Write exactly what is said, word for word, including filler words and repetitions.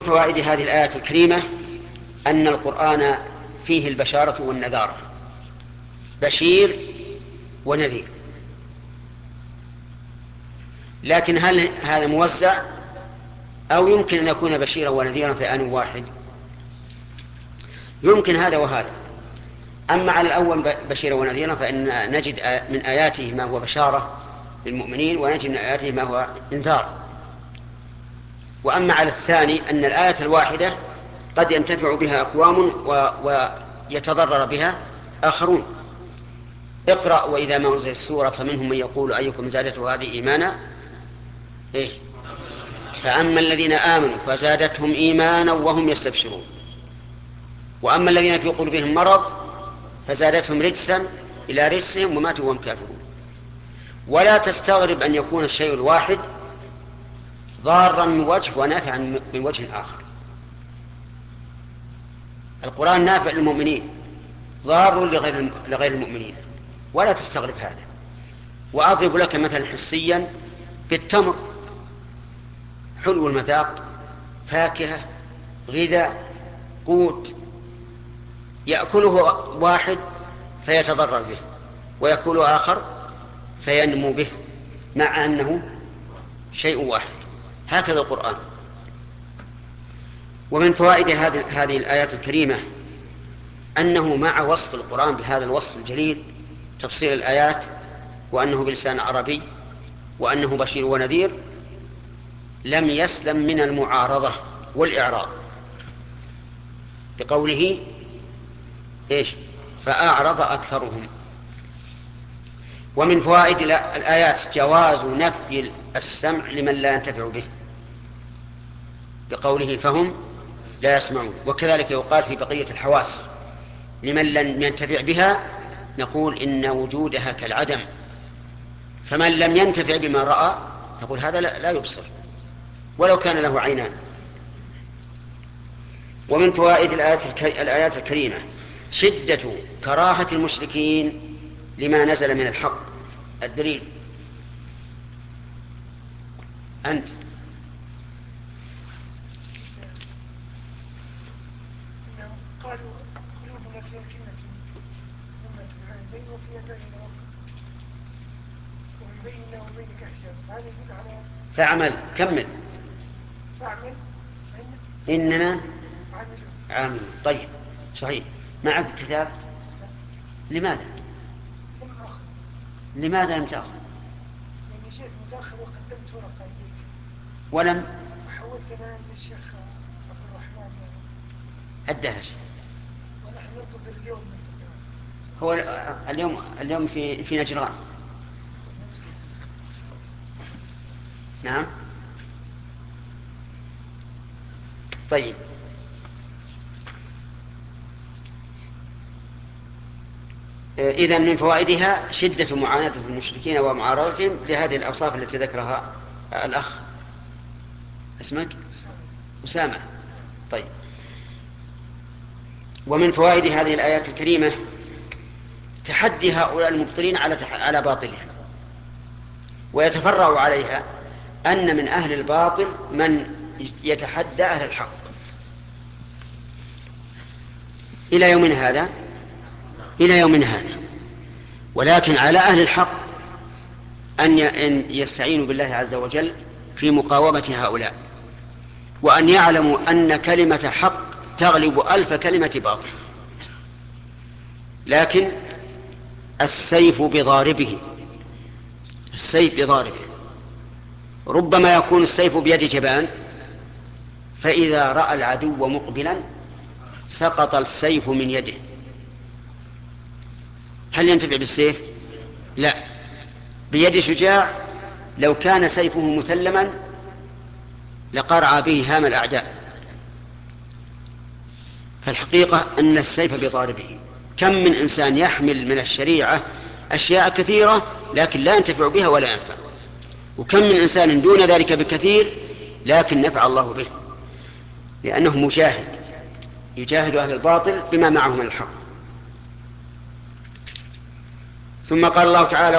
فوائد هذه الآية الكريمة أن القرآن فيه البشارة والنذارة، بشير ونذير. لكن هل هذا موزع أو يمكن أن يكون بشيرا ونذيرا في آن واحد؟ يمكن هذا وهذا. أما على الأول بشيرا ونذيرا فإن نجد من آياته ما هو بشارة للمؤمنين، ونجد من آياته ما هو إنذار. وأما على الثاني أن الآية الواحدة قد ينتفع بها أقوام ويتضرر بها آخرون. اقرأ وإذا ما أنزلت السورة فمنهم من يقول أيكم زادته هذه إيمانا إيه؟ فأما الذين آمنوا فزادتهم إيمانا وهم يستبشرون، وأما الذين في قلوبهم مرض فزادتهم رجسا إلى رجسهم وماتوا وهم كافرون. ولا تستغرب أن يكون الشيء الواحد ضارا من وجه ونافعا من وجه آخر. القرآن نافع للمؤمنين ضار لغير لغير المؤمنين، ولا تستغرب هذا. وأضرب لك مثلا حسيا بالتمر، حلو المذاق، فاكهة، غذاء، قوت، يأكله واحد فيتضرر به ويأكله آخر فينمو به، مع أنه شيء واحد. هكذا القرآن. ومن فوائد هذه الآيات الكريمة أنه مع وصف القرآن بهذا الوصف الجليل تفصيل الآيات، وأنه بلسان عربي، وأنه بشير ونذير، لم يسلم من المعارضة والإعراض، بقوله إيش؟ فأعرض أكثرهم. ومن فوائد الآيات جواز نفي السمع لمن لا ينتفع به، بقوله فهم لا يسمعون. وكذلك يقال في بقية الحواس لمن لم ينتفع بها نقول إن وجودها كالعدم، فمن لم ينتفع بما رأى نقول هذا لا يبصر ولو كان له عينان. ومن فوائد الآيات الكريمة شدة كراهة المشركين لما نزل من الحق. الدليل أنت قالوا قلوبنا في أكنة مما تدعون بين وفي أذاننا وقر ومن بيننا وبينك حجاب. هذا يدل على فاعمل كمل فاعمل إننا عاملون. عامل. طيب صحيح. معك الكتاب؟ لماذا لم أخذ. لماذا لم تأخذ؟ لأني جئت متأخر وقدمت ورقة إليك ولم وحولت أنا للشيخ عبد الرحمن الدهش. ونحن ننتظر اليوم ننتظر. هو اليوم اليوم في في نجران. نعم. طيب إذن من فوائدها شدة معاندة المشركين ومعارضتهم لهذه الأوصاف التي ذكرها الأخ. اسمك أسامة. طيب. ومن فوائد هذه الآيات الكريمة تحدي هؤلاء المبطلين على على باطلهم، ويتفرع عليها أن من أهل الباطل من يتحدى أهل الحق إلى يومنا هذا إلى يومنا هذا ولكن على أهل الحق أن يستعينوا بالله عز وجل في مقاومة هؤلاء، وأن يعلموا أن كلمة حق تغلب ألف كلمة باطل. لكن السيف بضاربه، السيف بضاربه ربما يكون السيف بيد جبان، فإذا رأى العدو مقبلا سقط السيف من يده. هل ينتفع بالسيف؟ لا. بيد شجاع لو كان سيفه مثلما لقرع به هام الأعداء. فالحقيقة أن السيف بضاربه. كم من إنسان يحمل من الشريعة أشياء كثيرة لكن لا ينتفع بها ولا ينفع، وكم من إنسان دون ذلك بكثير لكن نفع الله به، لأنه مجاهد يجاهد أهل الباطل بما معه من الحق. ثم قال الله تعالى